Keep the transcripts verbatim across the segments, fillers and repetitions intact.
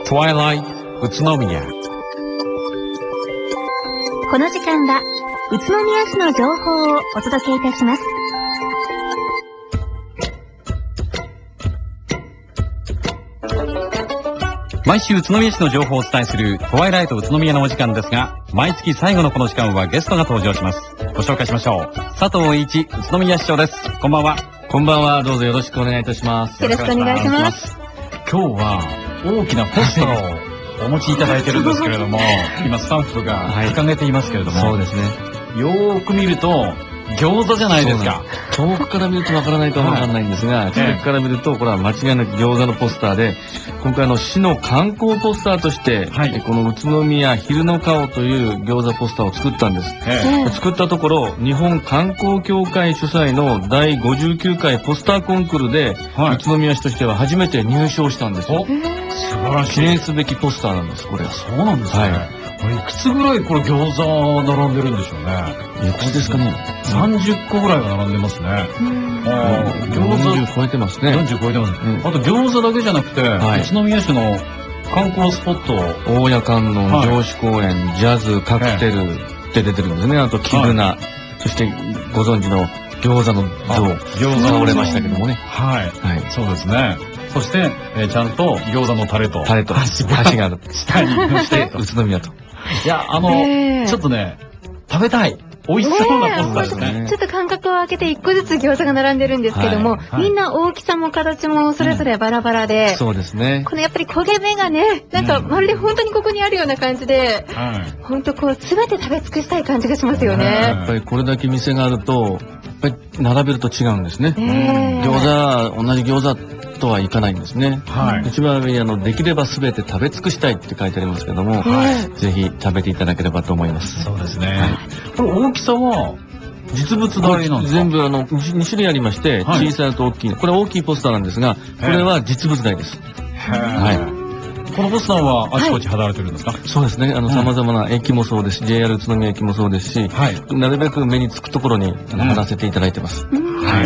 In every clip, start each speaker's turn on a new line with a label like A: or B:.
A: トワイライト宇都宮。
B: この時間は宇都宮市の情報をお届けいたします。
A: 毎週宇都宮市の情報をお伝えするトワイライト宇都宮のお時間ですが、毎月最後のこの時間はゲストが登場します。ご紹介しましょう。佐藤栄一宇都宮市長です。こんばんは。
C: こんばんは。どうぞよろしくお願いいたします。
B: よろしくお願いします。
A: 今日は大きなポスターをお持ちいただいてるんですけれども、今スタッフが掲げていますけれども、
C: そうですね。
A: よーく見ると餃子じゃないですか。
C: 遠くから見るとわからないかもわからないんですが、近くから見るとこれは間違いなく餃子のポスターで、今回の市の観光ポスターとして、はい、この宇都宮昼の顔という餃子ポスターを作ったんです。ええ、作ったところ、日本観光協会主催のだいごじゅうきゅうかいポスターコンクールで、はい、宇都宮市としては初めて入賞したんですよ。
A: 素晴らしい。
C: 記念すべきポスターなんです、これは。
A: そうなんですね。はい、これいくつぐらいこれ餃子並んでるんでしょうね。
C: いくつですかね。
A: さんじゅっこぐらいは並んでますね。
C: 餃子よんじゅう超えてますね。
A: よんじゅう超えてます。うん、あと餃子だけじゃなくて、はい、宇都宮市の観光スポット、
C: 大谷観音、城址公園、ジャズ、カクテルって出てるんですね。あとキブナ、はい、そしてご存知の餃子の像、餃子が折れましたけどもね。
A: はい、はい、そうですね。そして、えー、ちゃんと餃子のタレと
C: タレと箸がある
A: 下に乗して
C: 宇都宮と。
A: いや、あの、ちょっとね、食べたい。美味しそうなポスターですね。
B: ちょっと間隔を空けていっこずつ餃子が並んでるんですけども、はいはい、みんな大きさも形もそれぞれバラバラで、うん、
C: そうですね。
B: このやっぱり焦げ目がね、なんかまるで本当にここにあるような感じで、うん、本当こう全て食べ尽くしたい感じがしますよね。
C: やっぱりこれだけ店があると、やっぱり並べると違うんですね。えー、餃子、同じ餃子とはいかないんですね。はい、一番上にあのできれば全て食べ尽くしたいって書いてありますけども、はい、ぜひ食べていただければと思います。
A: そうですね。はい、これ大きさは実物大なんですか？
C: 全部あのに種類ありまして、はい、小さいと大きい。これは大きいポスターなんですが、これは実物大です。
A: はい。このポスターはあちこち貼られてるんですか？はい、
C: そうですね。あの、様々な駅もそうです。ジェイアール 宇都宮駅もそうですし、はい、なるべく目につくところに貼らせていただいてます。
A: はい。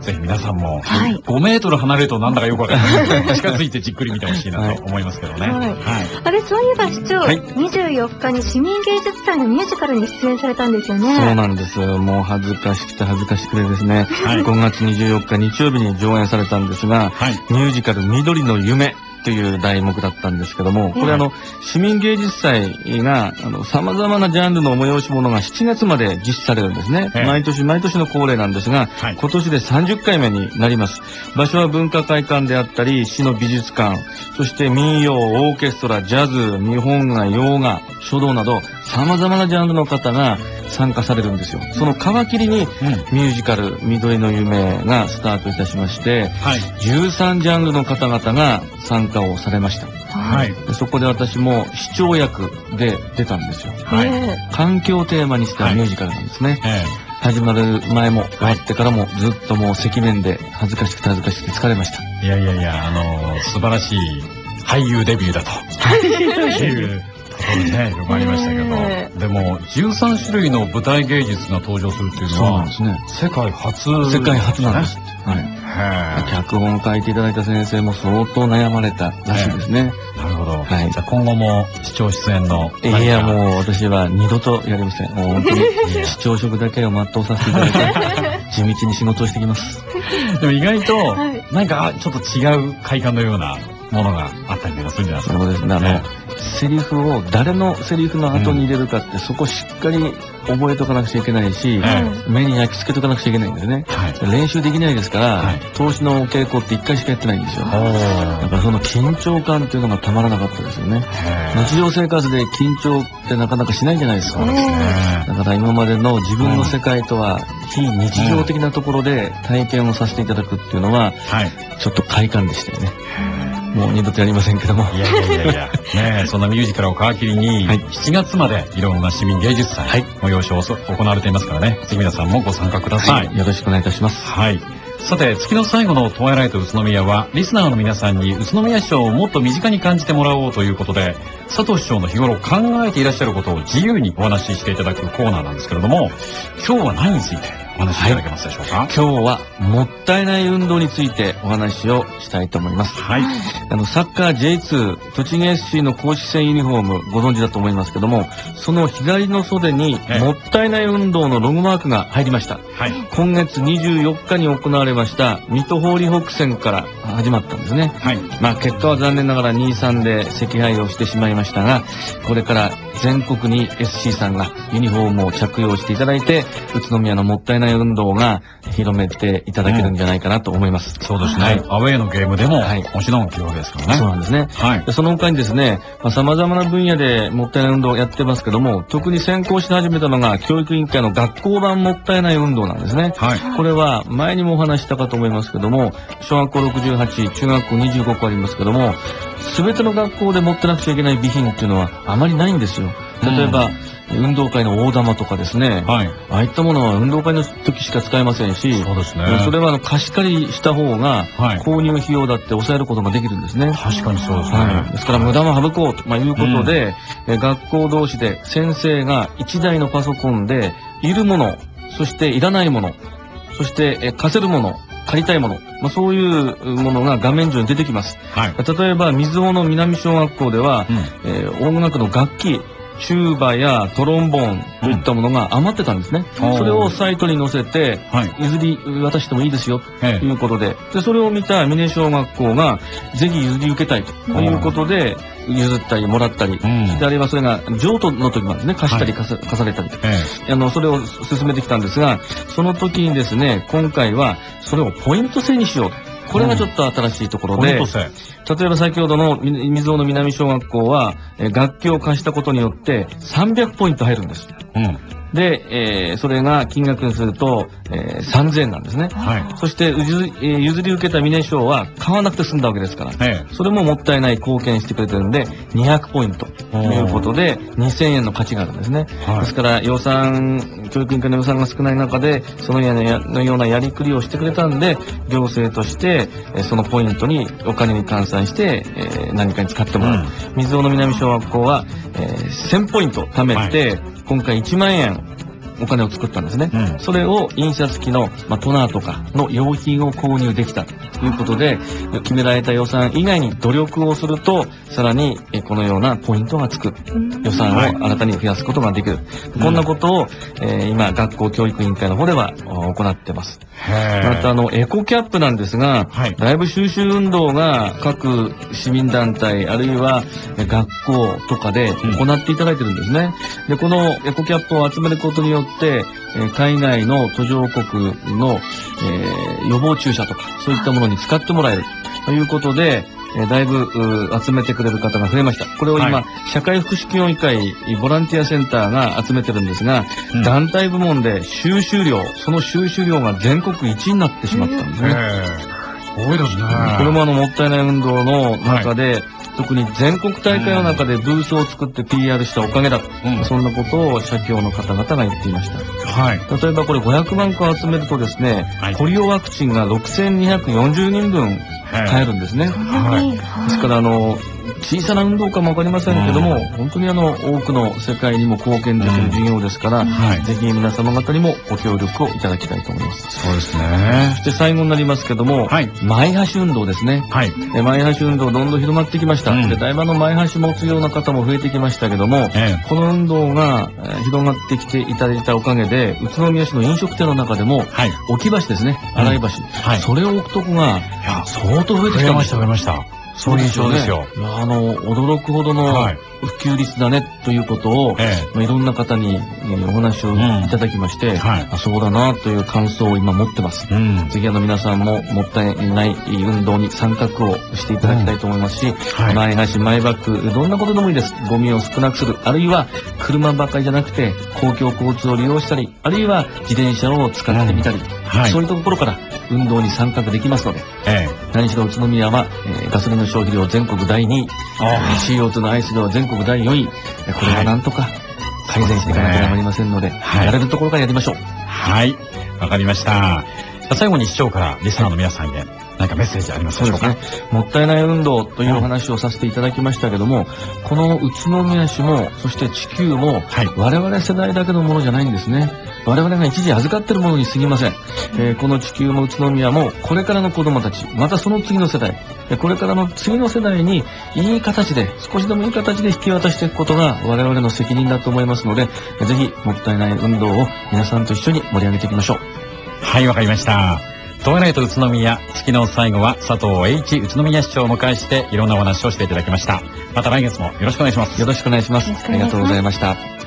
A: ぜひ皆さんも、はい、ごメートル離れるとなんだかよくわからない。近づいてじっくり見てほしいなと思いますけどね。はい。
B: あれ、そういえば市長、はい、にじゅうよっかに市民芸術祭のミュージカルに出演されたんですよね。
C: そうなんです。もう恥ずかしくて恥ずかしくてですね。はい、ごがつにじゅうよっか日曜日に上演されたんですが、はい、ミュージカル緑の夢。という題目だったんですけども、これあの市民芸術祭があの様々なジャンルの催し物がしちがつまで実施されるんですね。毎年毎年の恒例なんですが、はい、今年でさんじゅっかいめになります。場所は文化会館であったり、市の美術館、そして民謡、オーケストラ、ジャズ、日本画、洋画、書道など様々なジャンルの方が参加されるんですよ。その皮切りに、うん、ミュージカル緑の夢がスタートいたしまして、はい、じゅうさんジャンルの方々が参加をされました。はい、でそこで私も市長役で出たんですよ。はい、環境をテーマにしたミュージカルなんですね。はい、始まる前も終わってからもずっともう赤面で恥ずかしくて恥ずかしくて疲れました。
A: いやいやいや、あのー、素晴らしい俳優デビューだということでね、広まりましたけど、えー、でもじゅうさんしゅるいの舞台芸術が登場するっていうのは、そうなんですね、世界初、
C: 世界初なんです。はい。脚本を書いていただいた先生も相当悩まれたらしいですね。
A: なるほど。はい。じゃあ今後も視聴出演の。
C: いや、もう私は二度とやりません。もう本当に視聴職だけを全うさせていただいて、地道に仕事をしてきます。
A: でも意外と、なんかちょっと違う快感のようなものがあったりとかするんじゃないですか。
C: そうですね。あの、セリフを誰のセリフの後に入れるかって、そこしっかり覚えとかなくちゃいけないし、目に焼き付けとかなくちゃいけないんですね。練習できないですから、投資の稽古って一回しかやってないんですよ。だからその緊張感っていうのがたまらなかったですよね。日常生活で緊張ってなかなかしないじゃないですか。だから今までの自分の世界とは非日常的なところで体験をさせていただくっていうのは、ちょっと快感でしたよね。もう二度とやりませんけども。
A: いやいやいやいや。ねえ、そんなミュージカルを皮切りに、はい、しちがつまでいろんな市民芸術祭、はい、催しを行われていますからね。ぜひ皆さんもご参加ください。
C: はい、よろしくお願いいたします。
A: はい。さて、月の最後のトワイライト宇都宮は、リスナーの皆さんに宇都宮市長をもっと身近に感じてもらおうということで、佐藤市長の日頃考えていらっしゃることを自由にお話ししていただくコーナーなんですけれども、今日は何についてお話しいただけますでしょうか。はい、
C: 今日はもったいない運動についてお話をしたいと思います。はい。あの、サッカー ジェイツー、栃木 エスシー の公式戦ユニフォームご存知だと思いますけども、その左の袖にもったいない運動のロゴマークが入りました。はい。今月にじゅうよっかに行われました水戸ホーリーホック戦から始まったんですね。はい。まあ結果は残念ながら にたいさん で惜敗をしてしまいましたが、これから全国に エスシー さんがユニフォームを着用していただいて、宇都宮のもったいない運動が広めていただけるんじゃないかなと思います。
A: うん、そうですね。はい、アウェーのゲームでも、はい、もちろん着るわけですからね。
C: そうなんですね。はい。その他にですね、まあ、様々な分野でもったいない運動をやってますけども、特に先行して始めたのが教育委員会の学校版もったいない運動なんですね。はい。これは前にもお話したかと思いますけども、小学校ろくじゅうはち、中学校にじゅうごこありますけども、すべての学校で持ってなくちゃいけない備品っていうのはあまりないんですよ。例えば、うん、運動会の大玉とかですね、はい、ああいったものは運動会の時しか使えませんし、そうですね、それはあの貸し借りした方が購入費用だって抑えることができるんですね。
A: 確かにそうですね。
C: はい、ですから無駄は省こうと、まあ、いうことで、うん、学校同士で先生がいちだいのパソコンでいるもの、そしていらないもの、そして貸せるもの、借りたいもの、まあ、そういうものが画面上に出てきます。はい、例えば水尾の南小学校では、うん、えー、音楽の楽器、チューバやトロンボーンといったものが余ってたんですね。うん、それをサイトに載せて、はい、譲り渡してもいいですよということで、でそれを見た峰小学校がぜひ譲り受けたいということで、譲ったりもらったり、うん、であるいはそれが譲渡の時もですね、貸したり貸さ、はい、貸されたりと、あのそれを進めてきたんですが、その時にですね、今回はそれをポイント制にしようと。これがちょっと新しいところで、うん、例えば先ほどの水尾の南小学校は、え楽器を貸したことによってさんびゃくポイント入るんです。うん、で、えー、それが金額にすると、えー、さんぜんえんなんですね。はい、そして譲り、えー、譲り受けた峰小は買わなくて済んだわけですから、はい、それももったいない貢献してくれてるんでにひゃくポイントということでにせんえんの価値があるんですね。はい、ですから予算、教育委員会の予算が少ない中でそのようなやりくりをしてくれたんで、行政としてそのポイントにお金に換算して、えー、何かに使ってもらう。うん、水尾の南小学校は、えー、せんポイント貯めて、はい、今回いちまんえんお金を作ったんですね。うん、それを印刷機の、まあ、トナーとかの用品を購入できたということで、決められた予算以外に努力をすると、さらにこのようなポイントがつく。予算を新たに増やすことができる。うん、こんなことを、えー、今、学校教育委員会の方では行っています。また、あの、エコキャップなんですが、はい、だいぶ収集運動が各市民団体、あるいは学校とかで行っていただいてるんですね。で、このエコキャップを集めることによって、海外の途上国の、えー、予防注射とか、そういったものに使ってもらえるということで、えー、だいぶ集めてくれる方が増えました。これを今、はい、社会福祉協議会ボランティアセンターが集めてるんですが、うん、団体部門で収集量、その収集量が全国一になってしまったんですね。
A: 多いですね。
C: これもあのもったいない運動の中で、はい、特に全国大会の中でブースを作って ピーアール したおかげだと、うん、そんなことを社協の方々が言っていました。はい、例えばこれごひゃくまんこ集めるとですね、はい、ポリオワクチンがろくせんにひゃくよんじゅうにんぶん買えるんですね。はい、ですからあの小さな運動かもわかりませんけども、うん、本当にあの多くの世界にも貢献できる事業ですから、うん、はい、ぜひ皆様方にもご協力をいただきたいと思います。
A: そうですね。
C: そして最後になりますけども、はい、前橋運動ですね。はい、前橋運動どんどん広まってきました。うん、でだいぶあの前橋持つような方も増えてきましたけども、ええ、この運動が広がってきていただいたおかげで、宇都宮市の飲食店の中でも、はい、置き橋ですね、洗い橋、うん、はい、それを置くとこが相当増えてきてました。
A: 増えました、増えました。そういう印象ですよ。
C: あの、驚くほどの普及率だねということを、ええ、まあ、いろんな方にお話をいただきまして、うん、はい、あ、そうだなという感想を今持ってます。うん、ぜひあの皆さんももったいない運動に参画をしていただきたいと思いますし、うん、はい、前橋、マイバッグ、どんなことでもいいです。ゴミを少なくする。あるいは車ばかりじゃなくて公共交通を利用したり、あるいは自転車を使ってみたり、うん、はい、そういうところから運動に参画できますので、ええ、何しろ宇都宮は、えー、ガソリンの消費量全国だいにい、シーオーツー の排出量は全国だいよんい、これはなんとか改善していかなければなりませんので、はい、やれるところからやりましょう。
A: はい、わかりました。最後に市長からリスナーの皆さんへ何かメッセージありますでしょうか。
C: そうですね。もったいない運動というお話をさせていただきましたけども、この宇都宮市も、そして地球も、はい、我々世代だけのものじゃないんですね。我々が一時預かっているものに過ぎません。えー、この地球も宇都宮も、これからの子供たち、またその次の世代、これからの次の世代にいい形で、少しでもいい形で引き渡していくことが我々の責任だと思いますので、ぜひもったいない運動を皆さんと一緒に盛り上げていきましょう。
A: はい、わかりました。トワイライト宇都宮、月の最後は佐藤栄一宇都宮市長をお迎えしていろんなお話をしていただきました。また来月もよろしくお願いします。
C: よろしくお願いします。ありがとうございました。